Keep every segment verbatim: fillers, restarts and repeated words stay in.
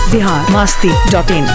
Bihar Masti dot इन।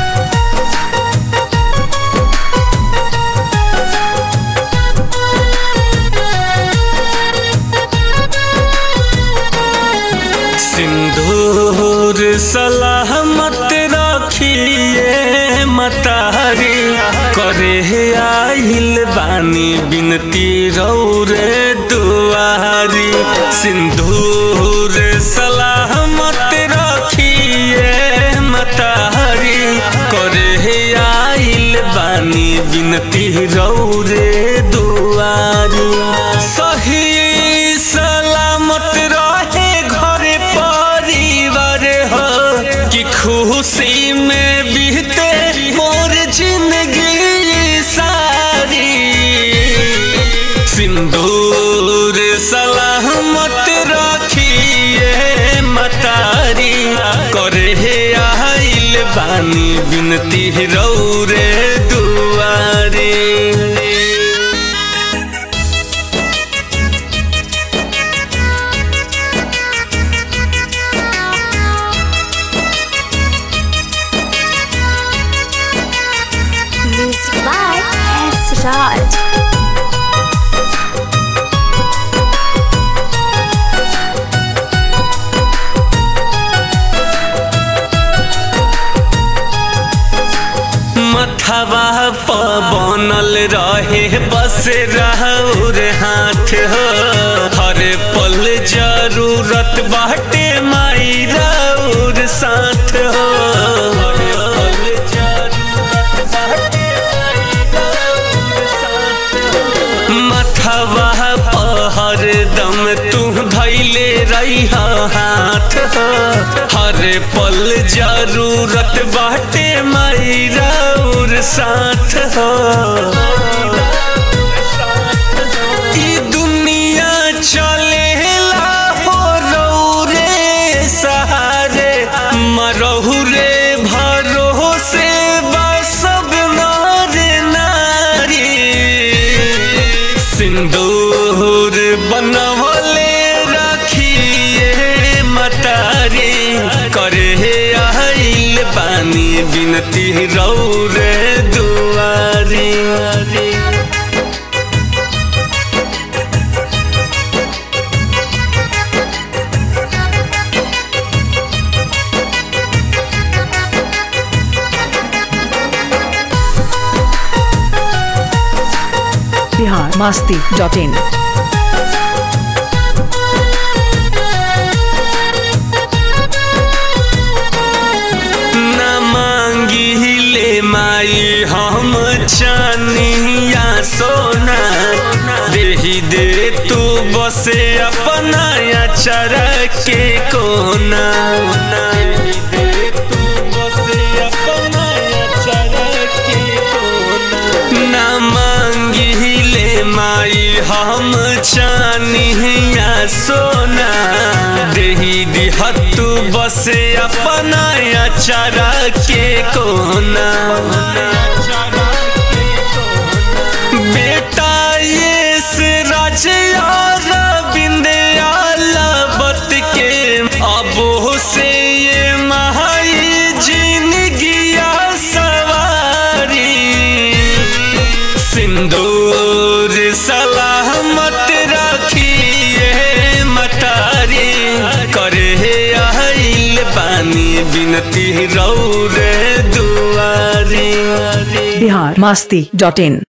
सिंदूर सलामत रखिए मतारी करे आइल बानी बिनती रौरे दुआरी। सिंदूर सलामत रखिए मतारी करे आइल बानी बिनती रौरे दुआरी। सही सलामत रहे घरे परिवार हो कि खुशी में बीते मोर जिंदगी सारी। सिंदूर सलामत रखिए मतारी करे आइल बानी बिनती रौरे दुआरी। Music by S. Raj. मथवा प बनल रहे बस राउर हाथ हो। हर पल जरूरत बाटे माई राउर साथ हो। मथवा प हरदम तू धैले रही हाथ हो। हर पल जरूरत बाटे माई राउर साथ हो। ई दुनिया चलेला हो रौरे सहारे मरहु रे भरोसे सब नार नारी। सिंदूर बनवले रखिए मतारी करे आइल बानी बिनती रौरे दुआरी। Bihar Masti dot in. न मांगी ले माई हम चानिया सोना देही दे तू बसे अपना चरा के कोना। माई हम चानिया सोना देही दिहतु बसे अपना चरा के कोना। बेटा ये से राज बिंदिया बत के अब से ये महाई जिंदगिया सवारी। सिंदूर सलामत रखिए मतारी करे आइल बानी बिनती रौरे दुआरी। बिहार मस्ती डॉट इन।